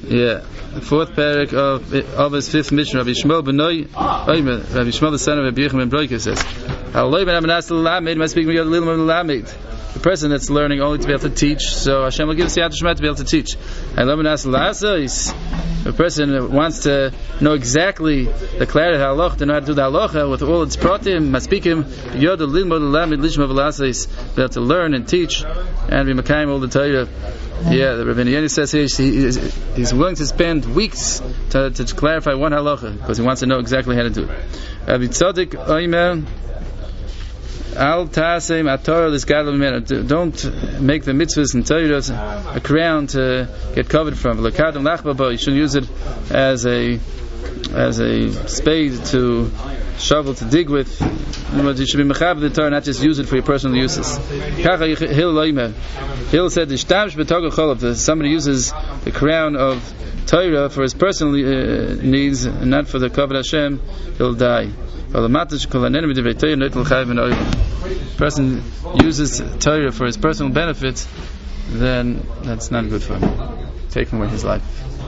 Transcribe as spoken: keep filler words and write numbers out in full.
Yeah, the fourth parak of of his fifth mission, Rabbi Shmuel Benoy, Rabbi Shmuel the son of Rabbi Yochanan ben Broika says, "Allah ben Amenas l'lamed must speak with little l'lamed." The person that's learning only to be able to teach, so Hashem will give us the Shema to be able to teach. And Amenas l'asa is a person that wants to know exactly the clarity of halacha, to know how to do the halacha with all its pratim, must speak him yod l'ilmod l'lamed lishma v'lasa is be able to learn and teach and be makayim all the Torah. Yeah, the Rabbi Yeni says here he is, he's willing to spend weeks to, to clarify one halacha because he wants to know exactly how to do it. Rabbi Tzaddik Oimer Al Tasem Atorah Lisgadol. Don't make the mitzvahs and Torah a crown to get covered from. L'kadam lachbaba. You should use it as a as a spade to shovel to dig with. You should be mechaber the Torah, not just use it for your personal uses. Hill said, if somebody uses the crown of Torah for his personal uh, needs and not for the kavod Hashem, he'll die. If a person uses Torah for his personal benefit, then that's not good for him. Taking away his life.